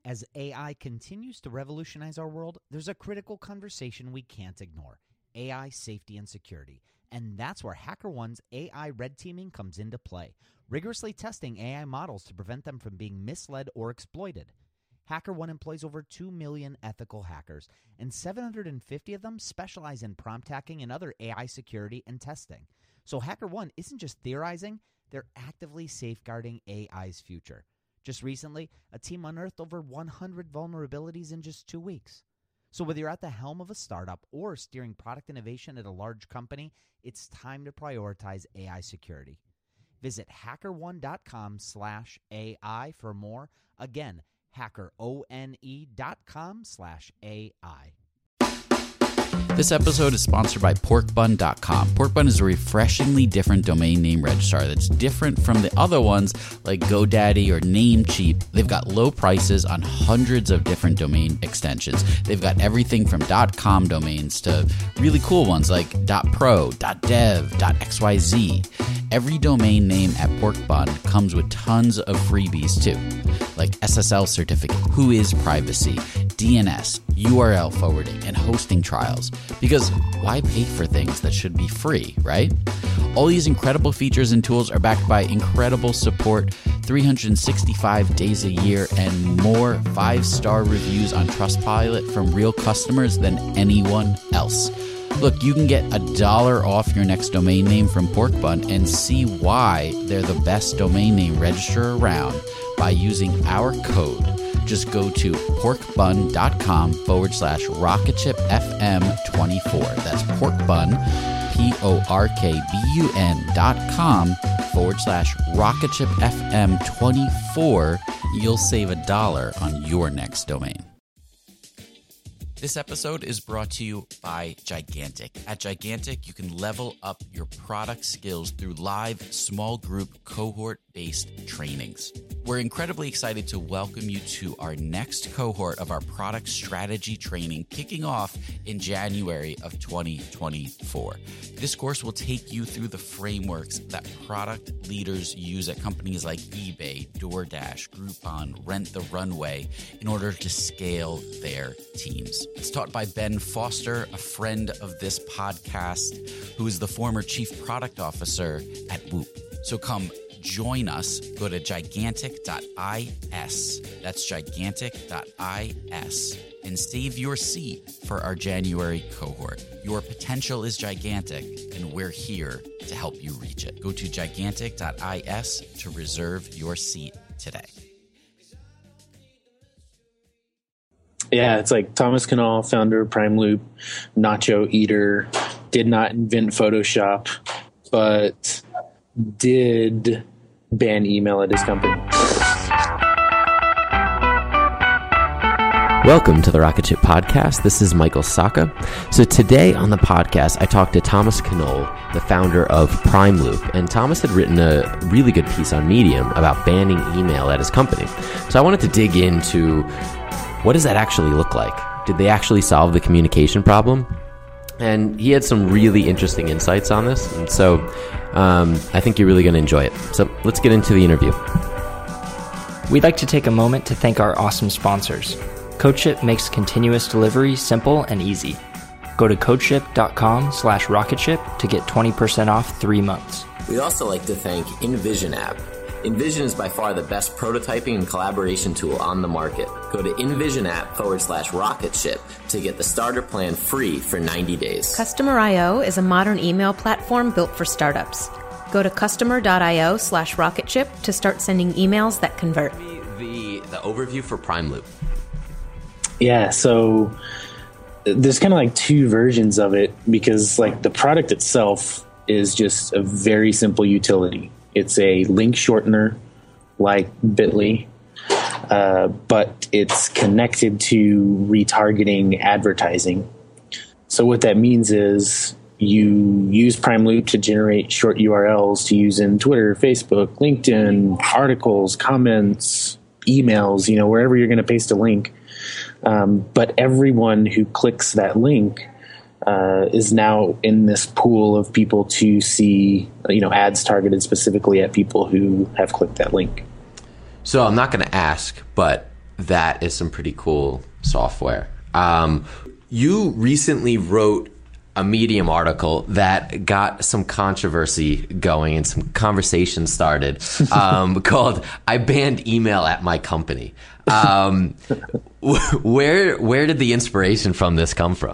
As AI continues to revolutionize our world, there's a critical conversation we can't ignore: AI safety and security. And that's where HackerOne's AI red teaming comes into play, rigorously testing AI models to prevent them from being misled or exploited. HackerOne employs over 2 million ethical hackers, and 750 of them specialize in prompt hacking and other AI security and testing. So HackerOne isn't just theorizing, they're actively safeguarding AI's future. Just recently, a team unearthed over 100 vulnerabilities in just 2 weeks. So whether you're at the helm of a startup or steering product innovation at a large company, it's time to prioritize AI security. Visit hackerone.com/AI for more. Again, hackerone.com/AI. This episode is sponsored by porkbun.com. Porkbun is a refreshingly different domain name registrar that's different from the other ones like GoDaddy or Namecheap. They've got low prices on hundreds of different domain extensions. They've got everything from .com domains to really cool ones like .pro, .dev, .xyz. Every domain name at Porkbun comes with tons of freebies too, like SSL certificate, Whois privacy, DNS, URL forwarding, and hosting trials. Because why pay for things that should be free, right? All these incredible features and tools are backed by incredible support, 365 days a year, and more 5-star reviews on Trustpilot from real customers than anyone else. Look, you can get $1 off your next domain name from Porkbun and see why they're the best domain name registrar around by using our code. Just go to porkbun.com/rocketshipfm24. That's porkbun, porkbun.com/rocketshipfm24. You'll save $1 on your next domain. This episode is brought to you by Gigantic. At Gigantic, you can level up your product skills through live small group cohort-based trainings. We're incredibly excited to welcome you to our next cohort of our product strategy training kicking off in January of 2024. This course will take you through the frameworks that product leaders use at companies like eBay, DoorDash, Groupon, Rent the Runway in order to scale their teams. It's taught by Ben Foster, a friend of this podcast, who is the former chief product officer at Whoop. So come join us. Go to gigantic.is. That's gigantic.is. And save your seat for our January cohort. Your potential is gigantic, and we're here to help you reach it. Go to gigantic.is to reserve your seat today. Yeah, it's like Thomas Knoll, founder of PrimeLoop, nacho eater, did not invent Photoshop, but did ban email at his company. Welcome to the Rocket Ship Podcast. This is Michael Sacca. So today on the podcast, I talked to Thomas Knoll, the founder of PrimeLoop. And Thomas had written a really good piece on Medium about banning email at his company. So I wanted to dig into what does that actually look like? Did they actually solve the communication problem? And he had some really interesting insights on this. And so I think you're really going to enjoy it. So let's get into the interview. We'd like to take a moment to thank our awesome sponsors. CodeShip makes continuous delivery simple and easy. Go to codeship.com/rocketship to get 20% off 3 months. We'd also like to thank InVision app. InVision is by far the best prototyping and collaboration tool on the market. Go to InVision app/rocketship to get the starter plan free for 90 days. Customer.io is a modern email platform built for startups. Go to customer.io/rocketship to start sending emails that convert. The overview for PrimeLoop. Yeah, so there's kind of like two versions of it because like the product itself is just a very simple utility. It's a link shortener like Bitly, but it's connected to retargeting advertising. So what that means is you use PrimeLoop to generate short URLs to use in Twitter, Facebook, LinkedIn, articles, comments, emails, wherever you're going to paste a link. But everyone who clicks that link is now in this pool of people to see, ads targeted specifically at people who have clicked that link. So I'm not going to ask, but that is some pretty cool software. You recently wrote a Medium article that got some controversy going and some conversation started called "I Banned Email at My Company." Where did the inspiration from this come from?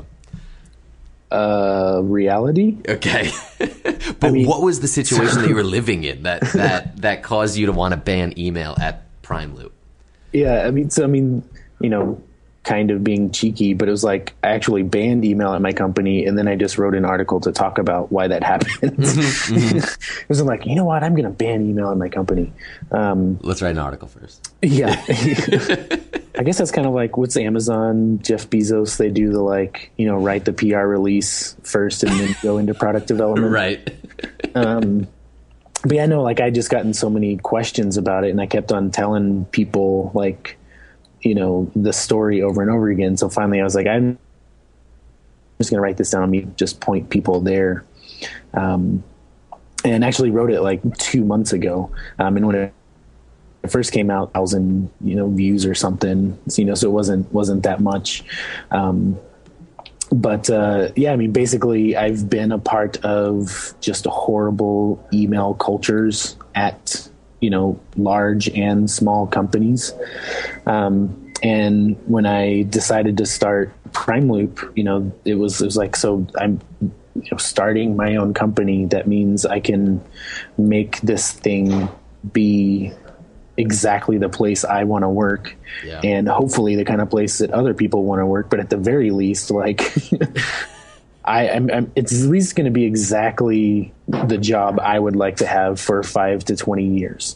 Reality. Okay. But what was the situation that you were living in that caused you to want to ban email at PrimeLoop? Yeah, I mean, kind of being cheeky, but it was like I actually banned email at my company, and then I just wrote an article to talk about why that happened. It was like, you know what, I'm going to ban email at my company. Let's write an article first. Yeah. I guess that's kind of like what's Amazon, Jeff Bezos, they do the write the PR release first and then go into product development. Right. But yeah, I know, I just gotten so many questions about it, and I kept on telling people the story over and over again. So finally I was like, I'm just going to write this down. Me just point people there. And actually wrote it 2 months ago. And when it first came out, 1,000, views or something, so it wasn't that much. But basically I've been a part of just horrible email cultures at, large and small companies. And when I decided to start PrimeLoop, it was like, so I'm starting my own company. That means I can make this thing be exactly the place I want to work, and hopefully the kind of place that other people want to work. But at the very least, it's at least going to be exactly the job I would like to have for 5 to 20 years.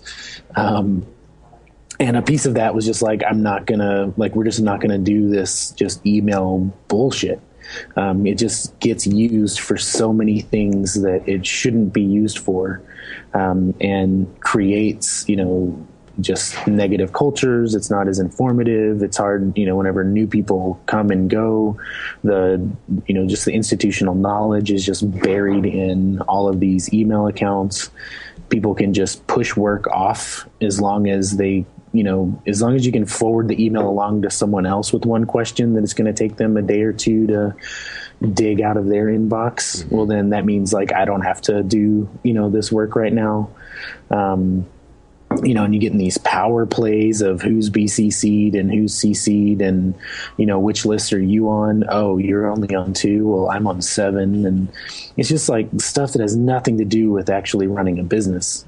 And a piece of that was just we're just not going to do this just email bullshit. It just gets used for so many things that it shouldn't be used for, and creates, just negative cultures. It's not as informative. It's hard, whenever new people come and go, just the institutional knowledge is just buried in all of these email accounts. People can just push work off as long as they, as long as you can forward the email along to someone else with one question that it's going to take them a day or two to dig out of their inbox. Mm-hmm. Well, then that means I don't have to do, this work right now. And you get in these power plays of who's BCC'd and who's CC'd and, which list are you on? Oh, you're only on 2. Well, I'm on 7. And it's just stuff that has nothing to do with actually running a business.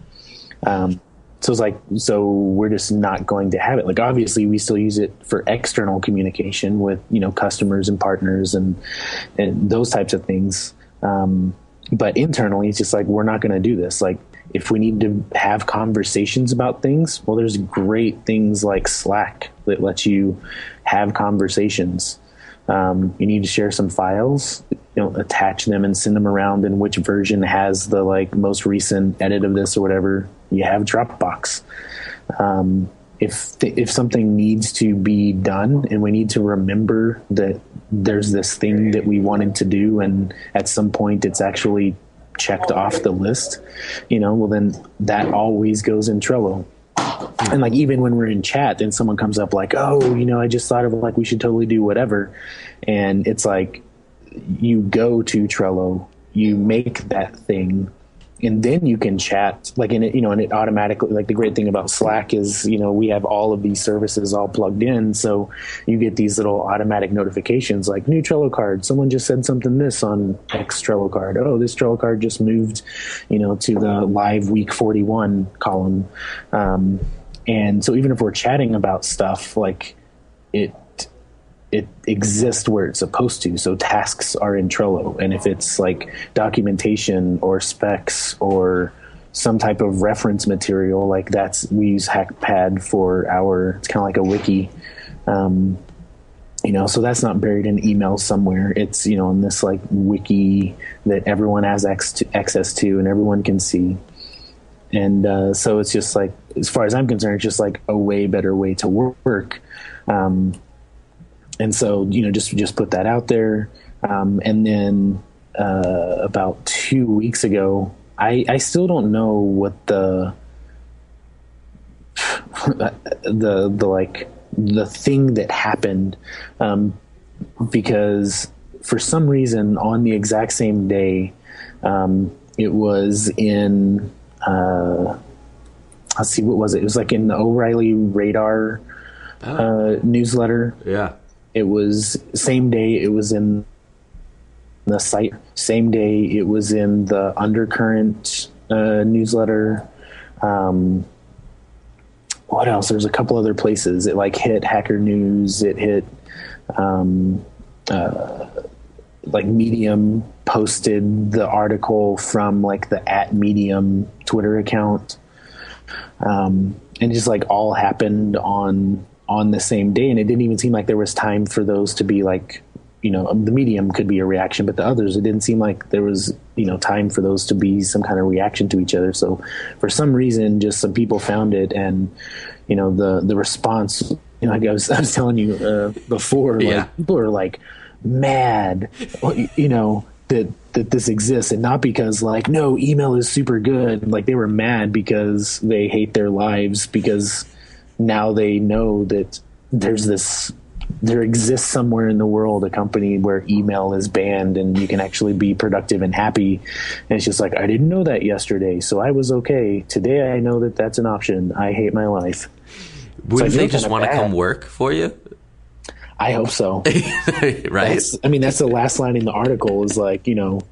So we're just not going to have it. Obviously we still use it for external communication with, customers and partners and those types of things. But internally it's just we're not going to do this. If we need to have conversations about things, well, there's great things like Slack that lets you have conversations. You need to share some files, attach them and send them around, and which version has the most recent edit of this or whatever. You have Dropbox. If something needs to be done and we need to remember that there's this thing that we wanted to do, and at some point it's actually checked off the list, well, then that always goes in Trello. And even when we're in chat and someone comes up oh, I just thought of we should totally do whatever. And it's you go to Trello, you make that thing, and then you can chat and it automatically, the great thing about Slack is, we have all of these services all plugged in. So you get these little automatic notifications new Trello card. Someone just said something this on X Trello card. Oh, this Trello card just moved, to the live week 41 column. And so even if we're chatting about stuff, it exists where it's supposed to. So tasks are in Trello. And if it's documentation or specs or some type of reference material, we use HackPad for it's kind of like a wiki. So that's not buried in email somewhere. It's, in this wiki that everyone has access to and everyone can see. And so it's just as far as I'm concerned, it's just a way better way to work. And so, just put that out there. And then about 2 weeks ago, I still don't know what the the thing that happened, because for some reason on the exact same day, it was in, let's see, what was it? It was like in the O'Reilly Radar newsletter. Yeah. It was same day. It was in the site. Same day. It was in the Undercurrent newsletter. What else? There's a couple other places. It like hit Hacker News. It hit like Medium posted the article from like the @Medium Twitter account. And it just like all happened on the same day. And it didn't even seem like there was time for those to be like, you know, the Medium could be a reaction, but the others, it didn't seem like there was, you know, time for those to be some kind of reaction to each other. So for some reason, just some people found it, and, you know, the response, you know, like I was telling you before, like people are like mad, you know, that this exists, and not because like, no, email is super good. Like they were mad because they hate their lives, because now they know that there exists somewhere in the world a company where email is banned and you can actually be productive and happy. And it's just like, I didn't know that yesterday, so I was okay. Today I know that that's an option. I hate my life. Wouldn't they just want to come work for you? I hope so. Right. That's the last line in the article is like, you know,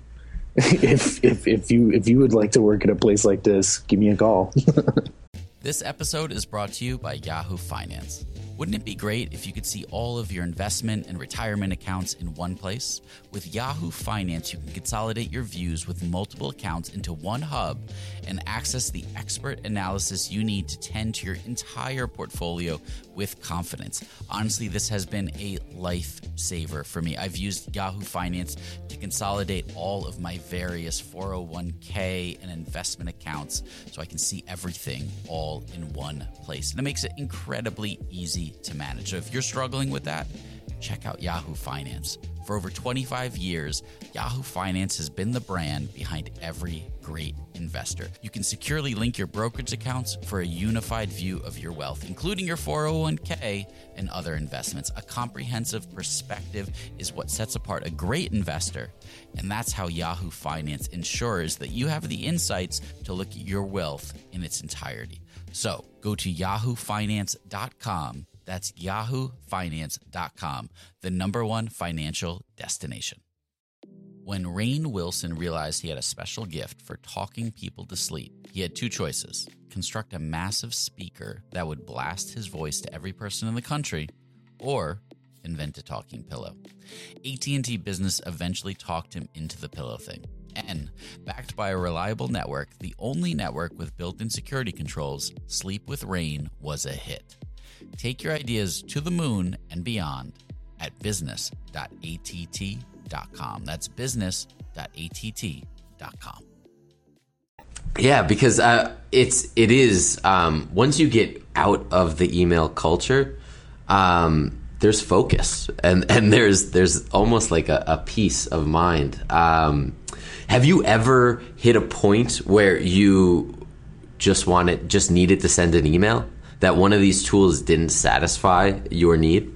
if you would like to work at a place like this, give me a call. This episode is brought to you by Yahoo Finance. Wouldn't it be great if you could see all of your investment and retirement accounts in one place? With Yahoo Finance, you can consolidate your views with multiple accounts into one hub and access the expert analysis you need to tend to your entire portfolio with confidence. Honestly, this has been a lifesaver for me. I've used Yahoo Finance to consolidate all of my various 401k and investment accounts so I can see everything all in one place. And it makes it incredibly easy to manage. So if you're struggling with that, check out Yahoo Finance. For over 25 years, Yahoo Finance has been the brand behind every great investor. You can securely link your brokerage accounts for a unified view of your wealth, including your 401k and other investments. A comprehensive perspective is what sets apart a great investor, and that's how Yahoo Finance ensures that you have the insights to look at your wealth in its entirety. So go to yahoofinance.com. That's yahoofinance.com, the #1 financial destination. When Rainn Wilson realized he had a special gift for talking people to sleep, he had two choices: construct a massive speaker that would blast his voice to every person in the country, or invent a talking pillow. AT&T Business eventually talked him into the pillow thing. And, backed by a reliable network, the only network with built-in security controls, Sleep with Rainn was a hit. Take your ideas to the moon and beyond at business.att.com. That's business.att.com. Yeah, because it is once you get out of the email culture, there's focus and there's almost like a peace of mind. Have you ever hit a point where you just needed to send an email, that one of these tools didn't satisfy your need?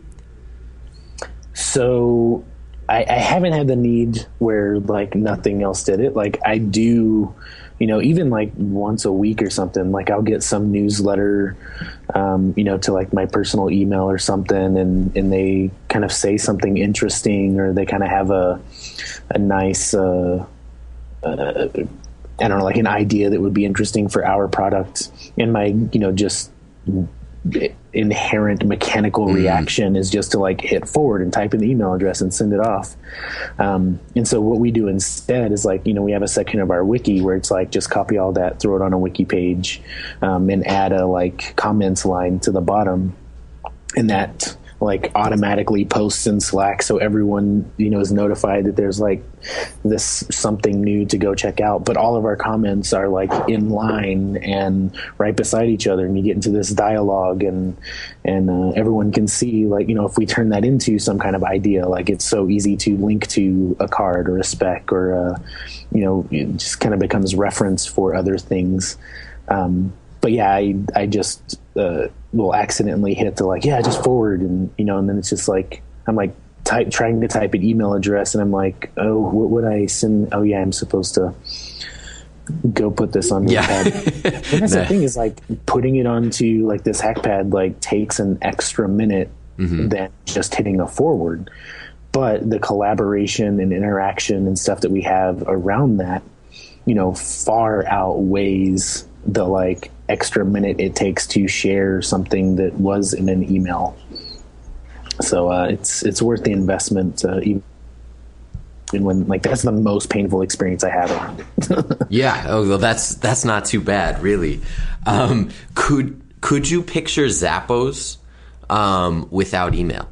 So I haven't had the need where like nothing else did it. Like I do, you know, even like once a week or something, like I'll get some newsletter, you know, to like my personal email or something, and they kind of say something interesting, or they kind of have a nice, I don't know, like an idea that would be interesting for our product. And my, you know, just inherent mechanical reaction is just to like hit forward and type in the email address and send it off. And so what we do instead is like, you know, we have a section of our wiki where it's like, just copy all that, throw it on a wiki page, and add a like comments line to the bottom. And that like automatically posts in Slack, so everyone, you know, is notified that there's like this something new to go check out. But all of our comments are like in line and right beside each other, and you get into this dialogue, and everyone can see, like, you know, if we turn that into some kind of idea, like it's so easy to link to a card or a spec or you know, it just kind of becomes reference for other things. But but yeah, I just will accidentally hit the just forward, and and then it's just like I'm like trying to type an email address, and I'm like, oh, what would I send? Oh yeah, I'm supposed to go put this on the pad. And that's the thing, is like putting it onto like this Hackpad like takes an extra minute than just hitting a forward. But the collaboration and interaction and stuff that we have around that, far outweighs the like extra minute it takes to share something that was in an email. So it's worth the investment, even when like that's the most painful experience I had around it. Yeah. Oh, well, that's not too bad, really. Could you picture Zappos without email?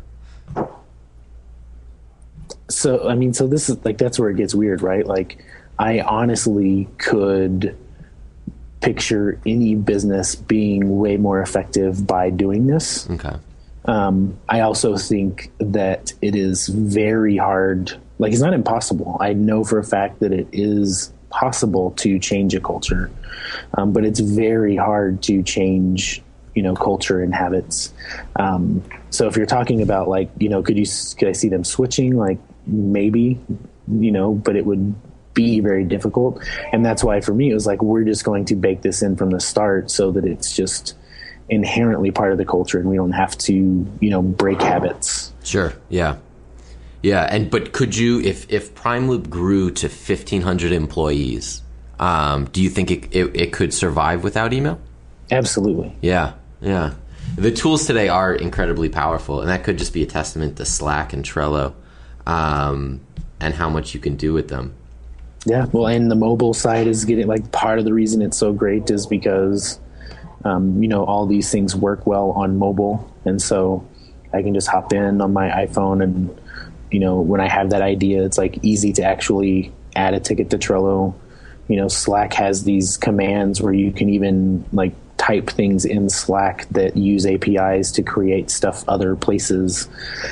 So this is like, that's where it gets weird, right? Like, I honestly could picture any business being way more effective by doing this. Okay. I also think that it is very hard. Like, it's not impossible. I know for a fact that it is possible to change a culture, but it's very hard to change, culture and habits. So if you're talking about like, could I see them switching? Like, maybe, but it would be very difficult. And that's why for me, it was like, we're just going to bake this in from the start so that it's just inherently part of the culture, and we don't have to, break habits. Sure. Yeah. Yeah. But could you, if Prime Loop grew to 1,500 employees, do you think it could survive without email? Absolutely. Yeah. Yeah. The tools today are incredibly powerful, and that could just be a testament to Slack and Trello, and how much you can do with them. Yeah. Well, and the mobile side is getting, like, part of the reason it's so great is because, all these things work well on mobile. And so I can just hop in on my iPhone, and, when I have that idea, it's like easy to actually add a ticket to Trello. Slack has these commands where you can even like type things in Slack that use APIs to create stuff other places.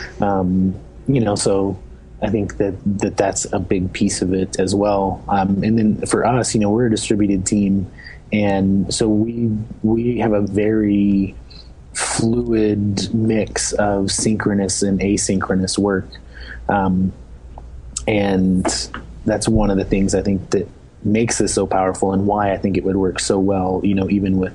So I think that's a big piece of it as well. And then for us, we're a distributed team, and so we have a very fluid mix of synchronous and asynchronous work. And that's one of the things I think that makes this so powerful, and why I think it would work so well, even with,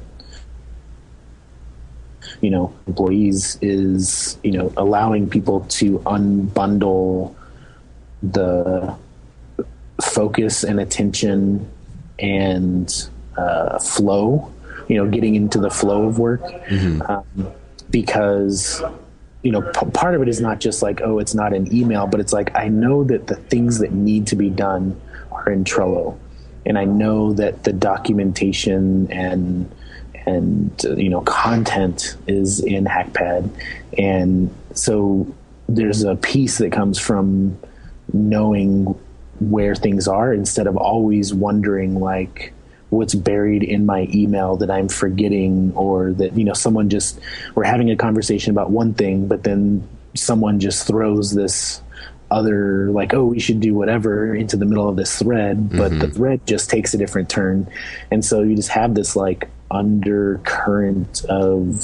employees, is, allowing people to unbundle the focus and attention and flow, getting into the flow of work. Because part of it is not just like, oh, it's not an email, but it's like, I know that the things that need to be done are in Trello, and I know that the documentation and content is in Hackpad. And so there's a piece that comes from knowing where things are, instead of always wondering like what's buried in my email that I'm forgetting, or that, we're having a conversation about one thing, but then someone just throws this other, like, oh, we should do whatever, into the middle of this thread, but the thread just takes a different turn. And so you just have this like undercurrent of,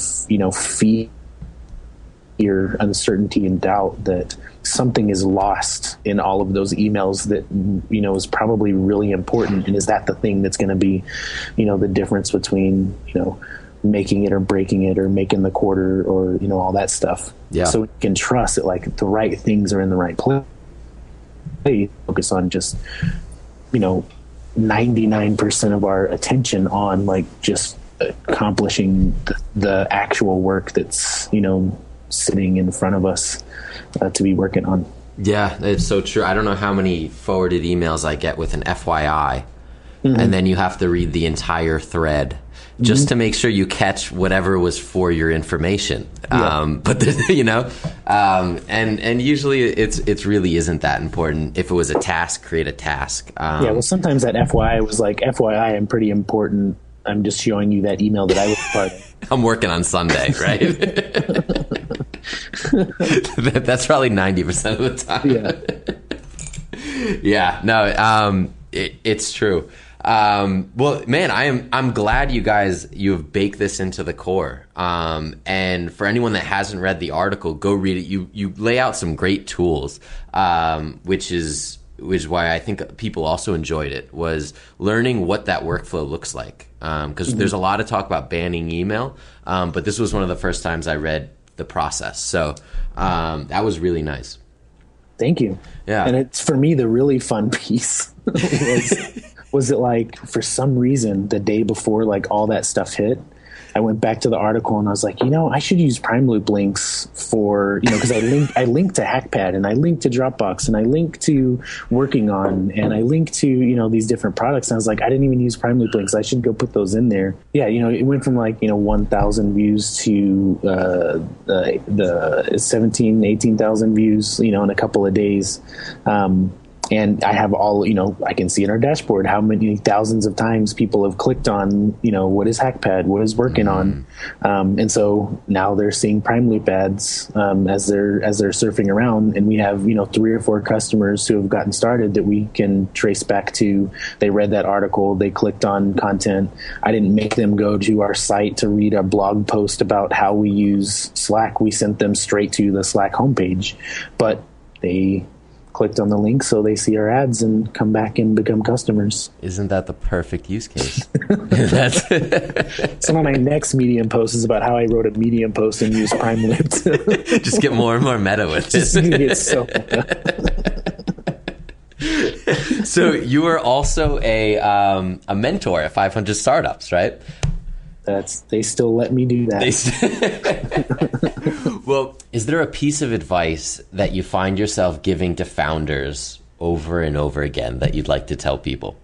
fear, uncertainty, and doubt that something is lost in all of those emails that, is probably really important. And is that the thing that's going to be, the difference between, making it or breaking it, or making the quarter, or, all that stuff. Yeah. So we can trust that like the right things are in the right place. Focus on just, 99% of our attention on like just accomplishing the actual work that's, sitting in front of us to be working on. Yeah, it's so true. I don't know how many forwarded emails I get with an FYI, and then you have to read the entire thread just to make sure you catch whatever was for your information. Yeah. But and usually it's really isn't that important. If it was a task, create a task. Well, sometimes that FYI was like, FYI, I'm pretty important. I'm just showing you that email that I was part of. I'm working on Sunday, right? That's probably 90% of the time. Yeah. Yeah. No, it's true. Well, man, I'm glad you have baked this into the core. And for anyone that hasn't read the article, go read it. You lay out some great tools, which is why I think people also enjoyed it, was learning what that workflow looks like. Because there's a lot of talk about banning email, but this was one of the first times I read the process. So that was really nice. Thank you. Yeah. And it's, for me, the really fun piece was it like, for some reason, the day before like all that stuff hit, I went back to the article and I was like, I should use Prime Loop links for, because I link to Hackpad, and I link to Dropbox, and I link to Working On, and I link to, these different products. And I was like, I didn't even use Prime Loop links. I should go put those in there. Yeah. It went from like, 1,000 views to the 17, 18,000 views, in a couple of days. And I have all, I can see in our dashboard how many thousands of times people have clicked on, what is Hackpad, what is Working On. And so now they're seeing Prime Loop ads as they're surfing around. And we have, 3 or 4 customers who have gotten started that we can trace back to. They read that article, they clicked on content. I didn't make them go to our site to read a blog post about how we use Slack. We sent them straight to the Slack homepage, but they clicked on the link so they see our ads and come back and become customers. Isn't that the perfect use case? Some of my next Medium post is about how I wrote a Medium post and used Prime Loop. Just get more and more meta with this. It's so meta. So you are also a mentor at 500 Startups, right? They still let me do that. Well, is there a piece of advice that you find yourself giving to founders over and over again that you'd like to tell people?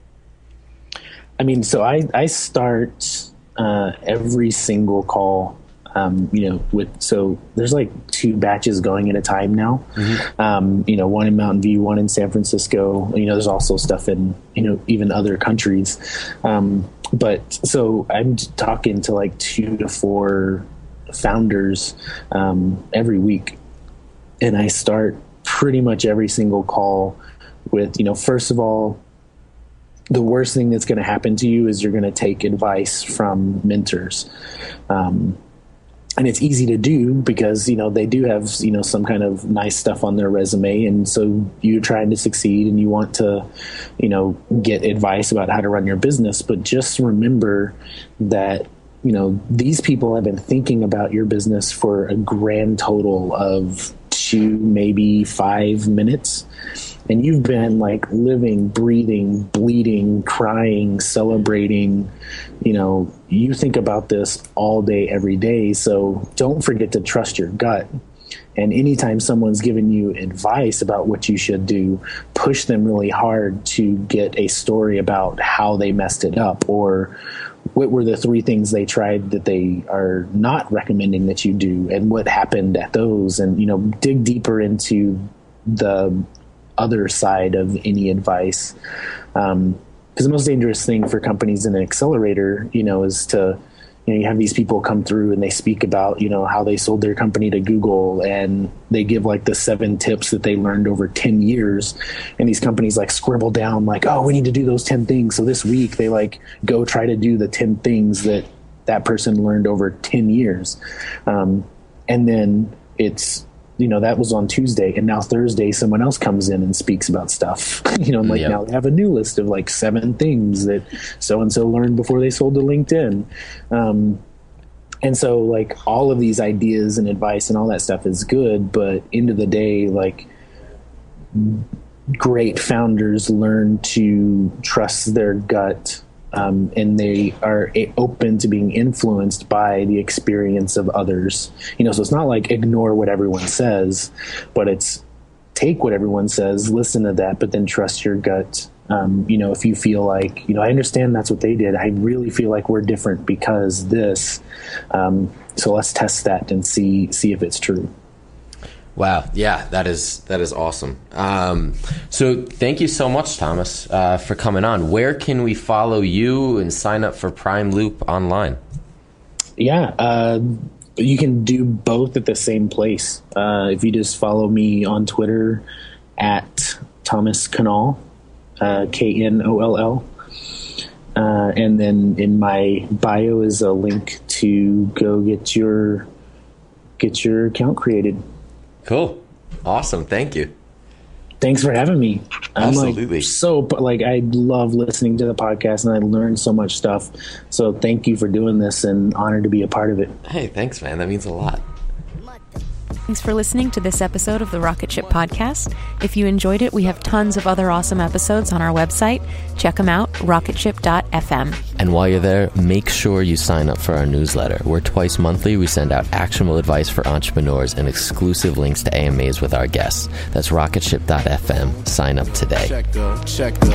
I mean, so I start every single call, so there's like 2 batches going at a time now. Mm-hmm. One in Mountain View, one in San Francisco. There's also stuff in, even other countries. But so I'm talking to like 2 to 4 founders every week. And I start pretty much every single call with, first of all, the worst thing that's going to happen to you is you're going to take advice from mentors. And it's easy to do because, they do have, some kind of nice stuff on their resume. And so you're trying to succeed and you want to, get advice about how to run your business. But just remember that, these people have been thinking about your business for a grand total of 2, maybe 5 minutes. And you've been like living, breathing, bleeding, crying, celebrating. You think about this all day, every day. So don't forget to trust your gut. And anytime someone's giving you advice about what you should do, push them really hard to get a story about how they messed it up, or what were the 3 things they tried that they are not recommending that you do, and what happened at those. And, dig deeper into the other side of any advice. Because the most dangerous thing for companies in an accelerator, is to, you have these people come through and they speak about, how they sold their company to Google, and they give like the 7 tips that they learned over 10 years. And these companies like scribble down like, oh, we need to do those 10 things. So this week they like go try to do the 10 things that person learned over 10 years. And then it's, that was on Tuesday, and now Thursday someone else comes in and speaks about stuff. Now they have a new list of like 7 things that so-and-so learned before they sold to LinkedIn. And so like all of these ideas and advice and all that stuff is good, but end of the day, like great founders learn to trust their gut. And they are open to being influenced by the experience of others. So it's not like ignore what everyone says, but it's take what everyone says, listen to that, but then trust your gut. If you feel like, I understand that's what they did, I really feel like we're different because this. So let's test that and see if it's true. Wow. Yeah, that is awesome. So thank you so much, Thomas, for coming on. Where can we follow you and sign up for Prime Loop online? Yeah, you can do both at the same place. If you just follow me on Twitter at Thomas Knoll, Knoll. And then in my bio is a link to go get your account created. Cool. Awesome. Thank you. Thanks for having me. Absolutely. I love listening to the podcast, and I learned so much stuff. So thank you for doing this, and honored to be a part of it. Hey, thanks, man. That means a lot. Thanks for listening to this episode of the Rocket Ship Podcast. If you enjoyed it, we have tons of other awesome episodes on our website. Check them out, rocketship.fm. And while you're there, make sure you sign up for our newsletter, where twice monthly we send out actionable advice for entrepreneurs and exclusive links to AMAs with our guests. That's rocketship.fm. Sign up today. Checker.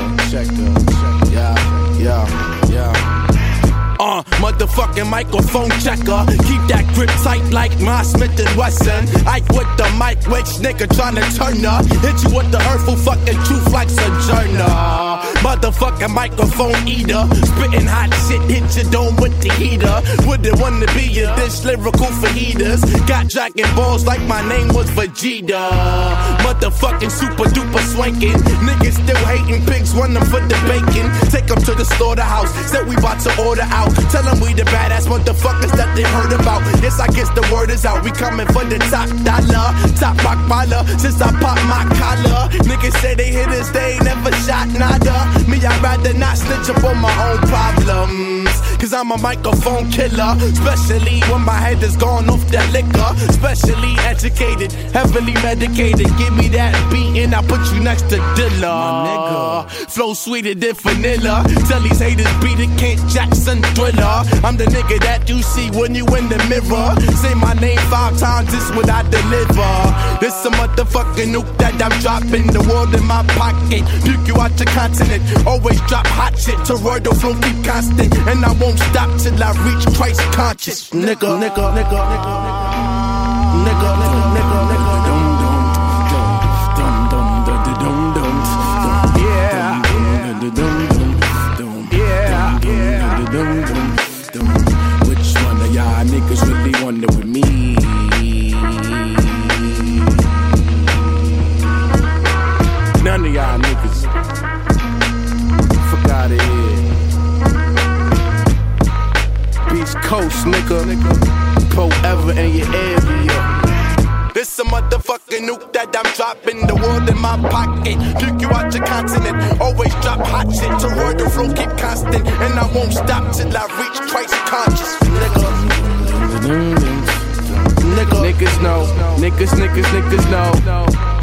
Yeah. Motherfucking microphone checker. Keep that grip tight like my Smith & Wesson. Ike with the mic, which nigga tryna turn up. Hit you with the hurtful fucking truth like Sojourner. Motherfucking microphone eater. Spitting hot shit, hit your dome with the heater. Wouldn't wanna be a dish lyrical for heaters. Got dragon balls like my name was Vegeta. Motherfucking super duper swanking. Niggas still hating, pigs run them for the bacon. Take them to the slaughterhouse, said we bout to order out. Tell them we the badass motherfuckers that they heard about. Yes, I guess the word is out. We coming for the top dollar, top rock baller. Since I popped my collar, niggas say they hit us, they ain't never shot nada. Me, I'd rather not snitch up on my own problems, cause I'm a microphone killer. Especially when my head is gone off that liquor. Specially educated, heavily medicated. Give me that beat and I'll put you next to Dilla. Flow sweeter than vanilla. Tell these haters beat it, Kent Jackson Thriller. I'm the nigga that you see when you in the mirror. Say my name 5 times, this what I deliver. This a motherfucking nuke that I'm dropping. The world in my pocket, puke you out your continent. Always drop hot shit, toroidal flow keep constant. And I won't stop till I reach Christ conscious. Nigga. Which one of y'all niggas really wonder with me? None of y'all niggas. Fuck out of here. Beach Coast, nigga. Forever in your area. This a motherfucking nuke that I'm dropping. The world in my pocket, puke you out your continent. Always drop hot shit, toroidal flow keep constant. And I won't stop till I reach Christ conscious. Nigga. Niggas know. Niggas know.